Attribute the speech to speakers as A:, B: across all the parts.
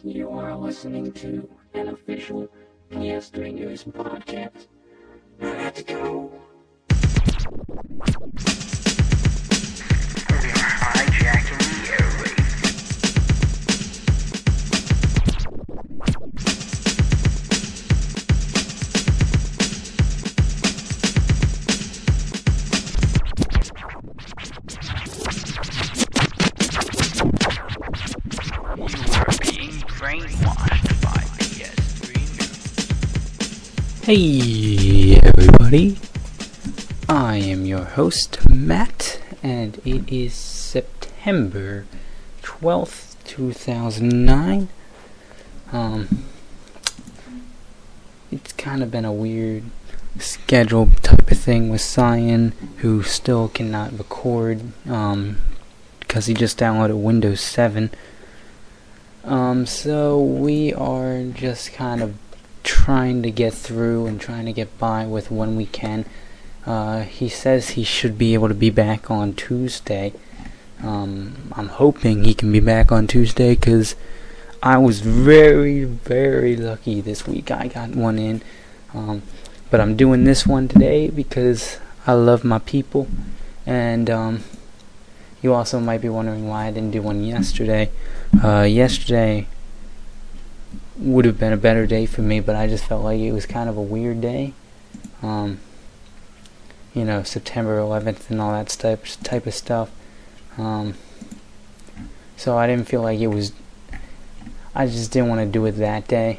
A: You are listening to an official PS3 News podcast. Let's go!
B: We're hijacking the airwaves. You are being brainwashed by PS3 News.
C: Hey everybody, I am your host Matt, and it is September 12th, 2009. It's kind of been a weird schedule type of thing with Cyan, who still cannot record, because he just downloaded Windows 7. So we are just kind of trying to get through and trying to get by with when we can. He says he should be able to be back on Tuesday. I'm hoping he can be back on Tuesday, because I was very, very lucky this week. I got one in. But I'm doing this one today because I love my people. And you also might be wondering why I didn't do one yesterday. Yesterday would have been a better day for me, but I just felt like it was kind of a weird day. September 11th and all that type of stuff. So I didn't feel like it was... I just didn't want to do it that day.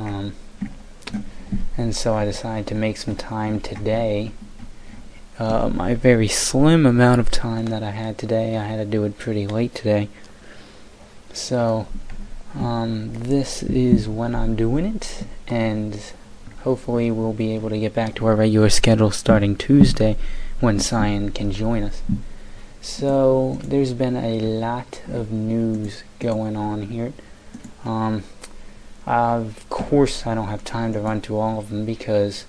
C: And so I decided to make some time today. My very slim amount of time that I had today, I had to do it pretty late today. So, this is when I'm doing it, and hopefully we'll be able to get back to our regular schedule starting Tuesday, when Cyan can join us. So, there's been a lot of news going on here. Of course I don't have time to run through all of them, because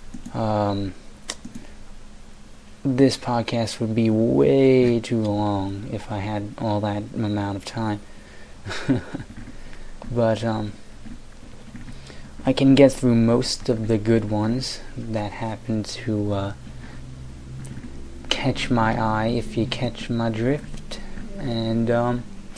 C: this podcast would be way too long if I had all that amount of time. But I can get through most of the good ones that happen to catch my eye, if you catch my drift. And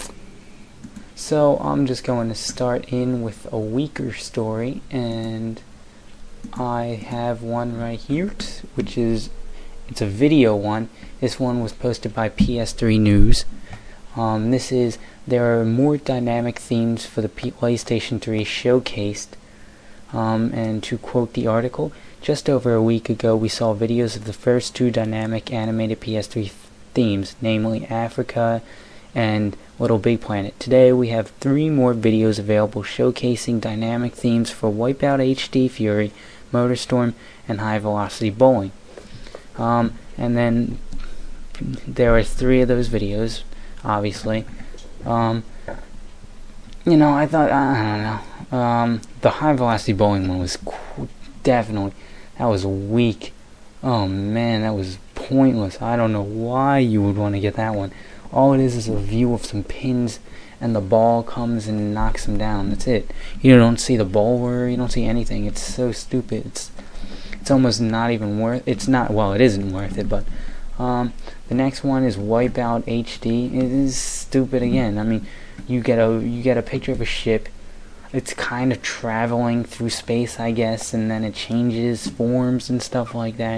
C: so I'm just going to start in with a weaker story, and I have one right here, which is, it's a video one. This one was posted by PS3 News. This is, there are more dynamic themes for the PlayStation 3 showcased. And to quote the article, just over a week ago we saw videos of the first two dynamic animated PS3 themes, namely Africa and Little Big Planet. Today we have 3 more videos available showcasing dynamic themes for Wipeout HD Fury, MotorStorm, and High Velocity Bowling. And then there are 3 of those videos, obviously. I thought, I don't know. The High Velocity Bowling one was definitely, that was weak. Oh man, that was pointless. I don't know why you would want to get that one. All it is a view of some pins, and the ball comes and knocks them down. That's it. You don't see the bowler, you don't see anything. It's so stupid. It's almost not even worth. It's not. Well, it isn't worth it. But the next one is Wipeout HD. It is stupid again. I mean, you get a picture of a ship. It's kind of traveling through space, I guess, and then it changes forms and stuff like that.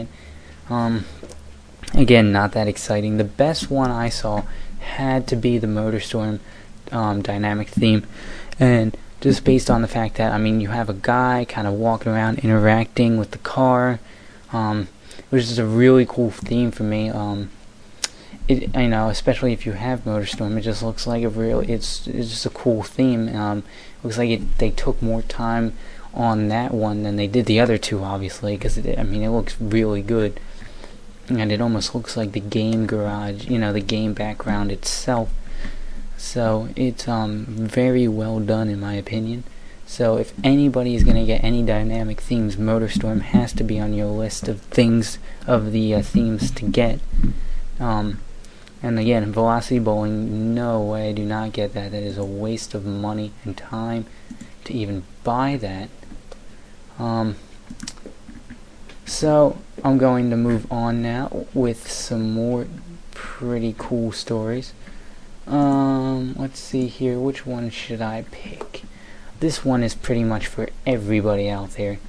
C: Again, not that exciting. The best one I saw had to be the MotorStorm dynamic theme, and just based on the fact that, I mean, you have a guy kind of walking around interacting with the car, which is a really cool theme for me. Especially if you have MotorStorm, it just looks like it's just a cool theme. Looks like they took more time on that one than they did the other two, obviously, because it looks really good. And it almost looks like the game garage, the game background itself. So it's very well done in my opinion. So if anybody is going to get any dynamic themes, MotorStorm has to be on your list of things, of the themes to get. And again, Velocity Bowling, no way, do not get that. That is a waste of money and time to even buy that. So I'm going to move on now with some more pretty cool stories. Let's see here, which one should I pick? This one is pretty much for everybody out there.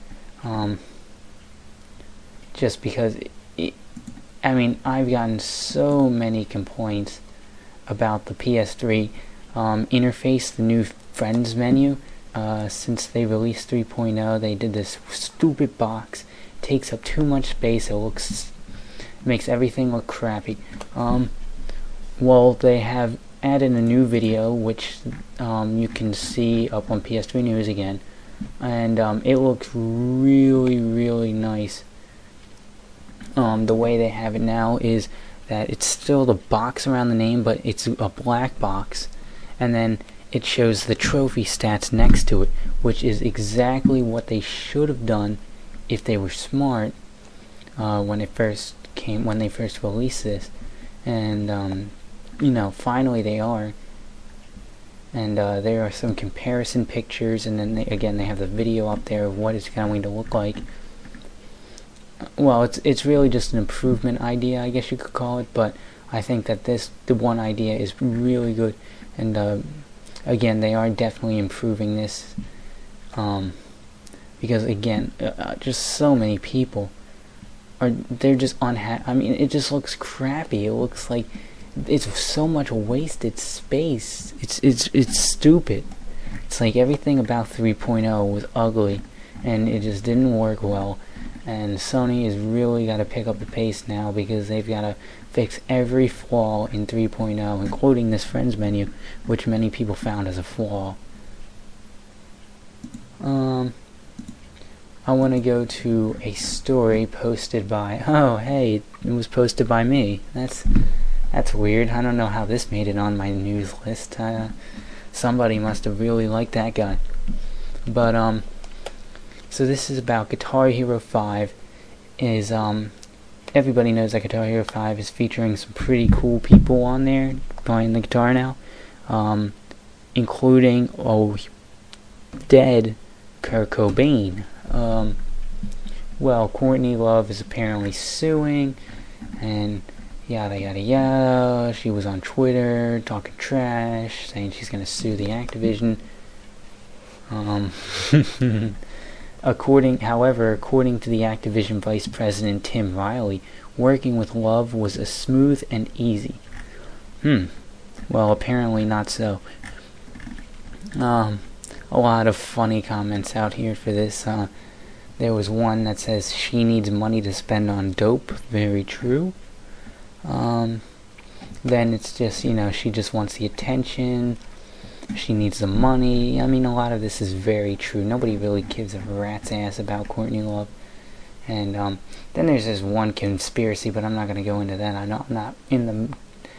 C: Just because I mean, I've gotten so many complaints about the PS3 interface, the new Friends menu. Since they released 3.0, they did this stupid box. It takes up too much space. It makes everything look crappy. Well, they have added a new video, which you can see up on PS3 News again, and it looks really, really nice. The way they have it now is that it's still the box around the name, but it's a black box, and then it shows the trophy stats next to it, which is exactly what they should have done if they were smart when they first released this. And finally they are. And there are some comparison pictures, and then they have the video up there of what it's going to look like. Well, it's really just an improvement idea, I guess you could call it, but I think that the one idea is really good, and again, they are definitely improving this, because again, just so many people they're just unhappy. I mean, it just looks crappy. It looks like it's so much wasted space. It's stupid. It's like everything about 3.0 was ugly, and it just didn't work well. And Sony has really got to pick up the pace now, because they've got to fix every flaw in 3.0, including this Friends menu, which many people found as a flaw. I want to go to a story posted by... Oh, hey, it was posted by me. That's weird. I don't know how this made it on my news list. Somebody must have really liked that guy. But, so this is about Guitar Hero 5. Everybody knows that Guitar Hero 5 is featuring some pretty cool people on there playing the guitar now, including dead Kurt Cobain. Well, Courtney Love is apparently suing, and yada yada yada. She was on Twitter talking trash, saying she's gonna sue the Activision. According to the Activision Vice President Tim Riley, working with Love was a smooth and easy. Well, apparently not so. A lot of funny comments out here for this. There was one that says she needs money to spend on dope. Very true. Then it's just, she just wants the attention. She needs the money. I mean, a lot of this is very true. Nobody really gives a rat's ass about Courtney Love. And then there's this one conspiracy, but I'm not going to go into that. I'm not in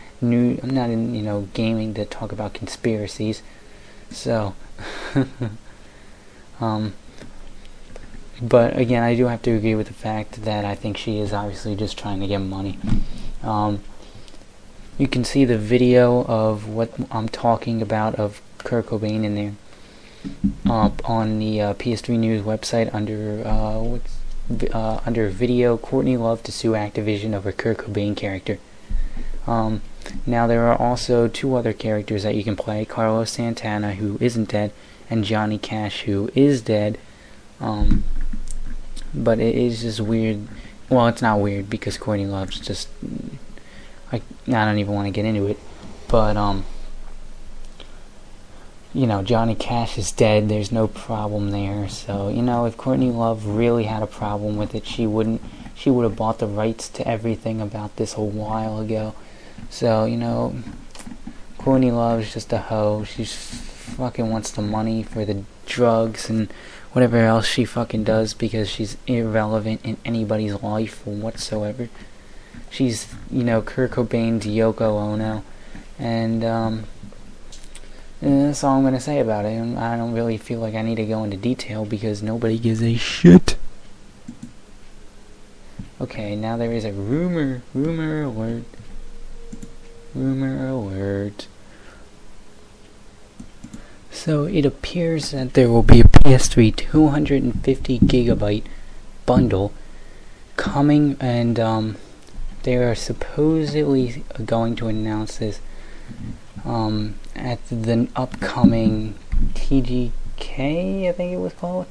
C: gaming to talk about conspiracies. So, but again, I do have to agree with the fact that I think she is obviously just trying to get money. You can see the video of what I'm talking about of Kurt Cobain in there on the PS3 News website under video. Courtney Love to sue Activision over Kurt Cobain character. Now there are also two other characters that you can play: Carlos Santana, who isn't dead, and Johnny Cash, who is dead. But it is just weird. Well, it's not weird because Courtney Love's just... I don't even want to get into it, but Johnny Cash is dead. There's no problem there. So if Courtney Love really had a problem with it, she would have bought the rights to everything about this a while ago. So Courtney Love is just a hoe. She fucking wants the money for the drugs and whatever else she fucking does, because she's irrelevant in anybody's life whatsoever. She's, Kurt Cobain's Yoko Ono, and that's all I'm going to say about it. And I don't really feel like I need to go into detail because nobody gives a shit. Okay, now there is a rumor alert. Rumor alert. So it appears that there will be a PS3 250 gigabyte bundle coming, and they are supposedly going to announce this at the upcoming TGK, I think it was called.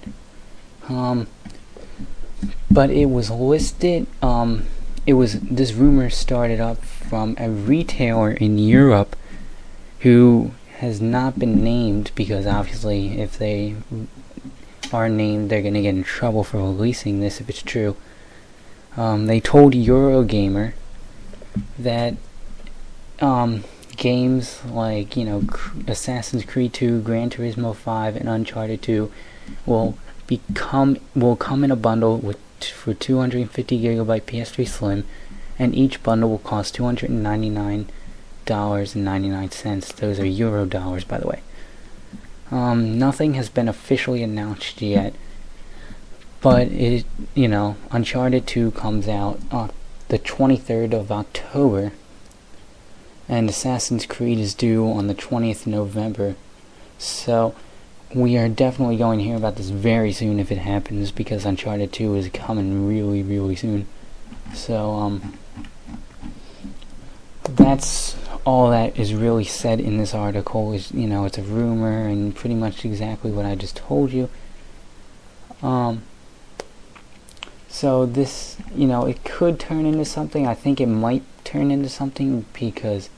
C: But it was listed. This rumor started up from a retailer in Europe who has not been named, because obviously if they are named, they're gonna get in trouble for releasing this if it's true. They told Eurogamer that games like, Assassin's Creed 2, Gran Turismo 5, and Uncharted 2 will come in a bundle for 250 gigabyte PS3 Slim, and each bundle will cost $299.99. Those are Euro dollars, by the way. Nothing has been officially announced yet, but Uncharted 2 comes out the 23rd of October, and Assassin's Creed is due on the 20th of November. So we are definitely going to hear about this very soon if it happens, because Uncharted 2 is coming really, really soon. So, that's all that is really said in this article. Is it's a rumor and pretty much exactly what I just told you. So this, it could turn into something. I think it might turn into something, because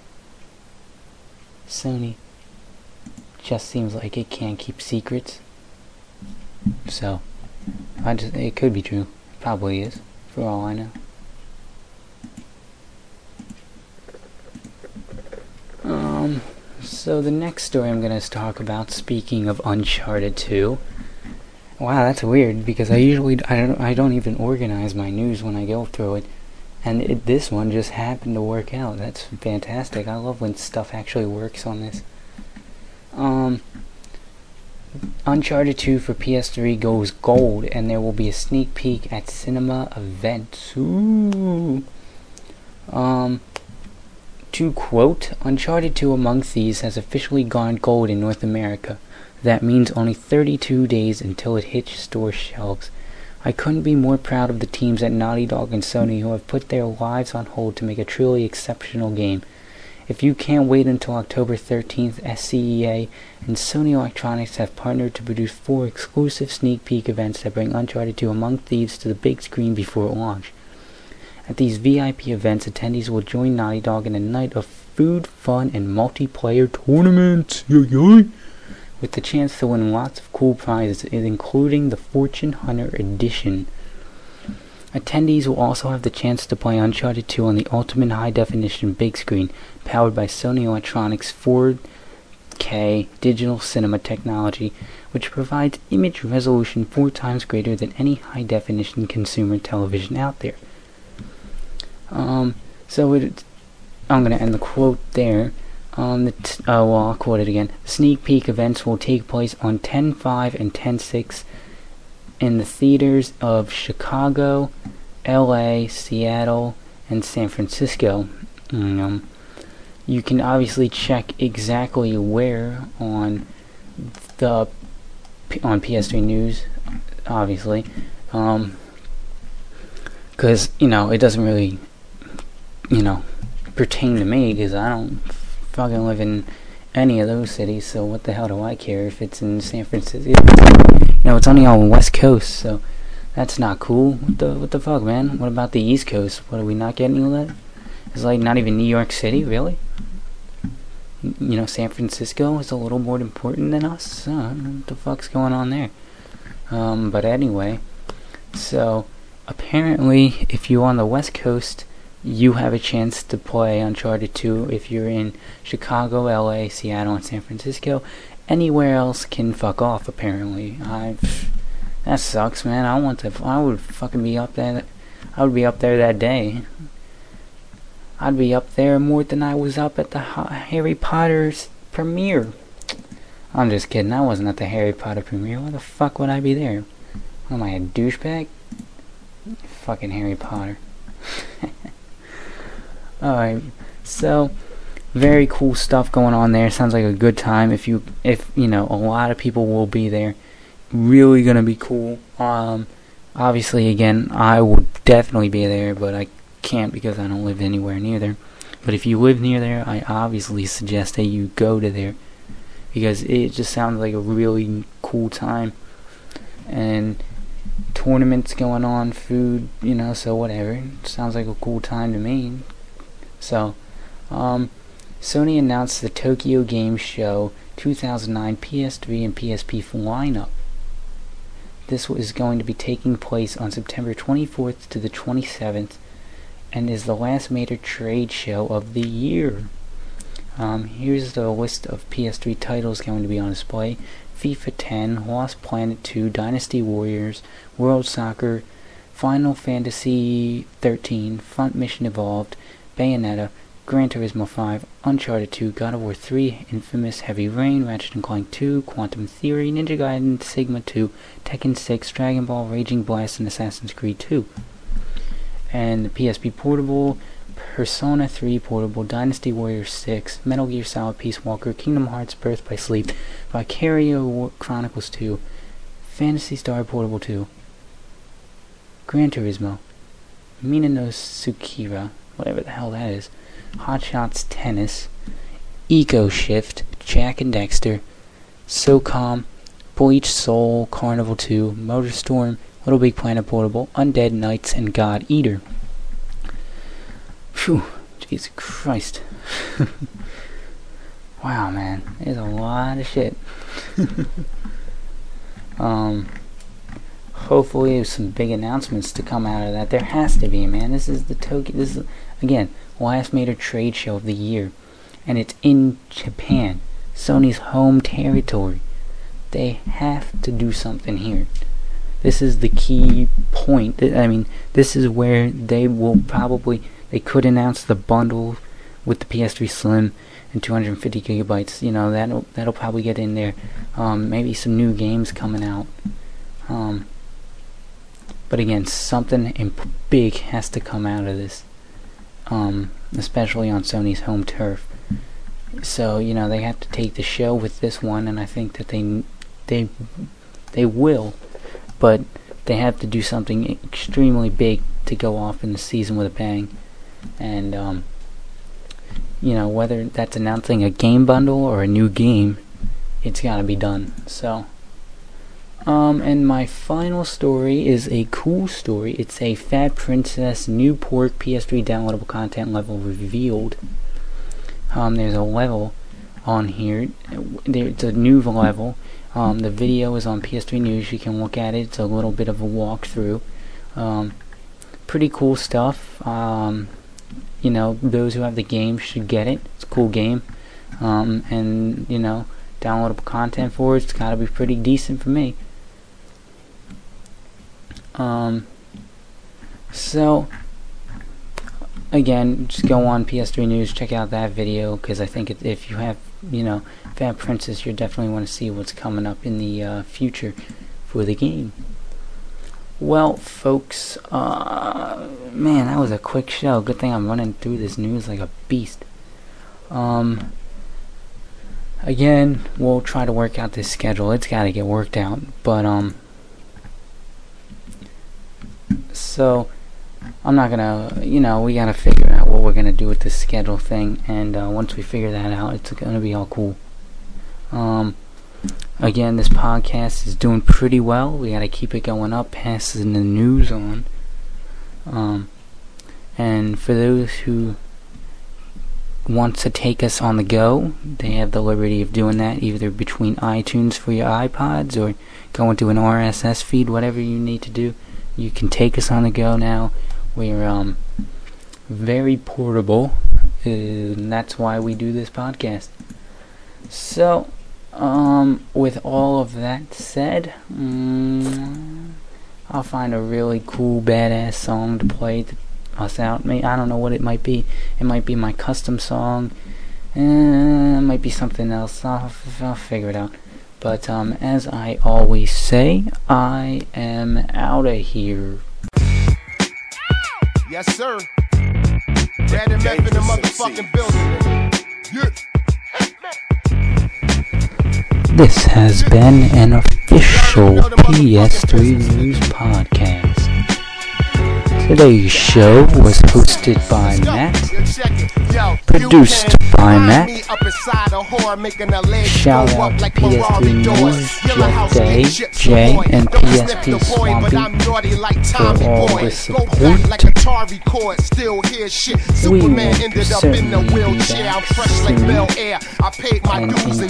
C: Sony just seems like it can't keep secrets. So it could be true. Probably is, for all I know. So the next story I'm going to talk about, speaking of Uncharted 2. Wow, that's weird, because I don't even organize my news when I go through it, and this one just happened to work out. That's fantastic. I love when stuff actually works on this. Uncharted 2 for PS3 goes gold, and there will be a sneak peek at cinema events. Ooh. To quote, Uncharted 2 Among Thieves has officially gone gold in North America. That means only 32 days until it hits store shelves. I couldn't be more proud of the teams at Naughty Dog and Sony who have put their lives on hold to make a truly exceptional game. If you can't wait until October 13th, SCEA and Sony Electronics have partnered to produce 4 exclusive sneak peek events that bring Uncharted 2 Among Thieves to the big screen before launch. At these VIP events, attendees will join Naughty Dog in a night of food, fun, and multiplayer tournaments, with the chance to win lots of cool prizes, including the Fortune Hunter Edition. Attendees will also have the chance to play Uncharted 2 on the ultimate high-definition big screen, powered by Sony Electronics' 4K digital cinema technology, which provides image resolution 4 times greater than any high-definition consumer television out there. I'm going to end the quote there. I'll quote it again. Sneak peek events will take place on 10/5 and 10/6 in the theaters of Chicago, LA, Seattle, and San Francisco. You can obviously check exactly where on PS3 News, obviously, because it doesn't really pertain to me, because I don't fucking live in any of those cities, so what the hell do I care if it's in San Francisco? It's only on the West Coast, so that's not cool. What the fuck, man? What about the East Coast? What, are we not getting all that? It's like not even New York City, really? San Francisco is a little more important than us? What the fuck's going on there? But anyway, so apparently if you're on the West Coast, you have a chance to play Uncharted 2. If you're in Chicago, LA, Seattle, and San Francisco, anywhere else can fuck off, apparently. That sucks, man. I would fucking be up there. I would be up there that day. I'd be up there more than I was up at the Harry Potter's premiere. I'm just kidding. I wasn't at the Harry Potter premiere. Why the fuck would I be there? Am I a douchebag? Fucking Harry Potter. Alright, so very cool stuff going on there. Sounds like a good time. If you know, a lot of people will be there. Really gonna be cool. Obviously, again, I would definitely be there, but I can't because I don't live anywhere near there. But if you live near there, I obviously suggest that you go to there, because it just sounds like a really cool time. And tournaments going on, food, you know, so whatever. It sounds like a cool time to me. So, Sony announced the Tokyo Game Show 2009 PS3 and PSP lineup. This is going to be taking place on September 24th to the 27th, and is the last major trade show of the year. Here's the list of PS3 titles going to be on display: FIFA 10, Lost Planet 2, Dynasty Warriors, World Soccer, Final Fantasy 13, Front Mission Evolved, Bayonetta, Gran Turismo 5, Uncharted 2, God of War 3, Infamous, Heavy Rain, Ratchet & Clank 2, Quantum Theory, Ninja Gaiden, Sigma 2, Tekken 6, Dragon Ball, Raging Blast, and Assassin's Creed 2. And the PSP Portable, Persona 3 Portable, Dynasty Warriors 6, Metal Gear Solid Peace Walker, Kingdom Hearts Birth by Sleep, Valkyria Chronicles 2, Phantasy Star Portable 2, Gran Turismo, Mina no Tsukira, whatever the hell that is, Hot Shots Tennis, Eco Shift, Jak and Daxter, SOCOM, Bleach Soul, Carnival 2, Motorstorm, Little Big Planet Portable, Undead Knights, and God Eater. Phew, Jesus Christ. Wow, man, there's a lot of shit. Hopefully there's some big announcements to come out of that. There has to be, man. This is the Tokyo, this is, again, last major trade show of the year, and it's in Japan, Sony's home territory. They have to do something here. This is the key point. I mean, this is where they will probably, they could announce the bundle with the PS3 Slim and 250 gigabytes. You know, that'll probably get in there. Maybe some new games coming out. But again, something big has to come out of this. Especially on Sony's home turf. So, you know, they have to take the show with this one, and I think that they will, but they have to do something extremely big to go off in the season with a bang. And you know, whether that's announcing a game bundle or a new game, it's got to be done. So and my final story is a cool story. It's a Fat Princess new port PS3 downloadable content level revealed. There's a level on here. It's a new level. The video is on PS3 News. You can look at it. It's a little bit of a walkthrough. Pretty cool stuff. You know, those who have the game should get it. It's a cool game. And, you know, downloadable content for it. It's got to be pretty decent for me. So, again, just go on PS3 News, check out that video, because I think if you have, you know, Fat Princess, you definitely want to see what's coming up in the future for the game. Well, folks, man, that was a quick show. Good thing I'm running through this news like a beast. Again, we'll try to work out this schedule. It's got to get worked out, but so I'm not gonna, you know, we gotta figure out what we're gonna do with this schedule thing, and once we figure that out, it's gonna be all cool. Again, this podcast is doing pretty well. We gotta keep it going up, passing the news on. And for those who want to take us on the go, they have the liberty of doing that either between iTunes for your iPods or going to an RSS feed, whatever you need to do. You can take us on the go now. We're very portable, and that's why we do this podcast. So, with all of that said, I'll find a really cool, badass song to play us out. I don't know what it might be. It might be my custom song. It might be something else. I'll figure it out. But as I always say, I am out of here.
D: Yes, sir. Dad and Meth in the motherfucking building.
C: This has been an official PS3 News podcast. Today's show was hosted by Matt, produced by Matt. Shout out to PS3 News, Jeff Day, Jay, and PSP Swampy for all the support. We will certainly be back soon, and until then, I'm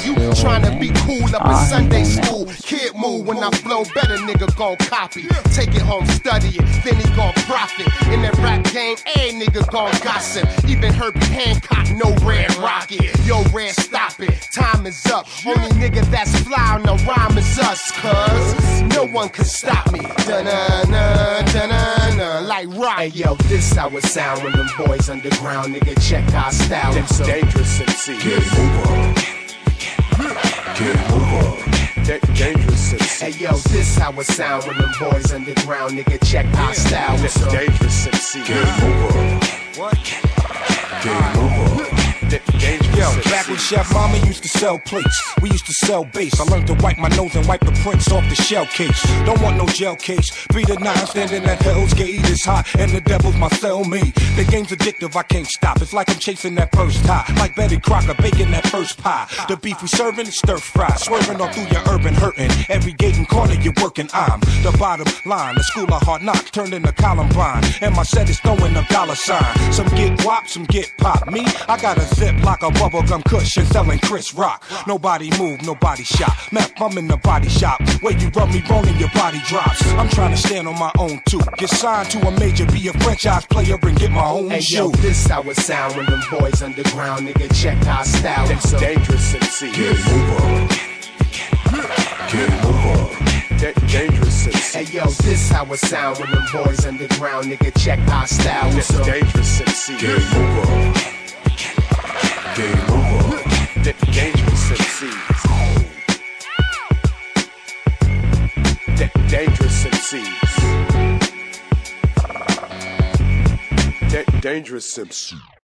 D: Kid move when I flow better, nigga gon' copy. Take it home, study it, then he gon' profit. In that rap game, a nigga gon' gossip. Even Herbie Hancock, no Red Rocket. Yo, Red, stop it, time is up. Only nigga that's fly on the rhyme is us, cuz no one can stop me. Da-na-na, da-na-na, like rock. Hey yo, this how it sound when them boys underground, nigga, check our style. It's dangerous MC. Get over. Get over. Dangerous MC. Hey yo, this how it sound when them boys underground, nigga, check our style. It's dangerous MC. Get over. What? Get over. Yo, back when Chef Mama used to sell plates, we used to sell bass. I learned to wipe my nose and wipe the prints off the shell case. Don't want no gel case. 3 to 9 standing at Hell's Gate. It's hot and the devil's my cellmate. The game's addictive, I can't stop. It's like I'm chasing that first high. Like Betty Crocker baking that first pie. The beef we serving is stir fry. Swerving all through your urban hurting. Every gate and corner you're working, I'm the bottom line. The school of hard knocks turned into Columbine. And my set is throwing a dollar sign. Some get whop, some get pop. Me, I got a zip like a bubblegum cushion selling Chris Rock. Nobody move, nobody shop. Map, I'm in the body shop. Where you rub me wrong and your body drops. I'm trying to stand on my own too. Get signed to a major, be a franchise player and get my own shoe. Yo, this how it sound when them boys underground, nigga, check our style. It's dangerous MC. Get over. Get over. Dangerous MC. Hey yo, this how it sound when them boys underground, nigga, check our style. It's dangerous MC. Get over. Game over. Dangerous MCs. Dangerous MCs. Dangerous MCs.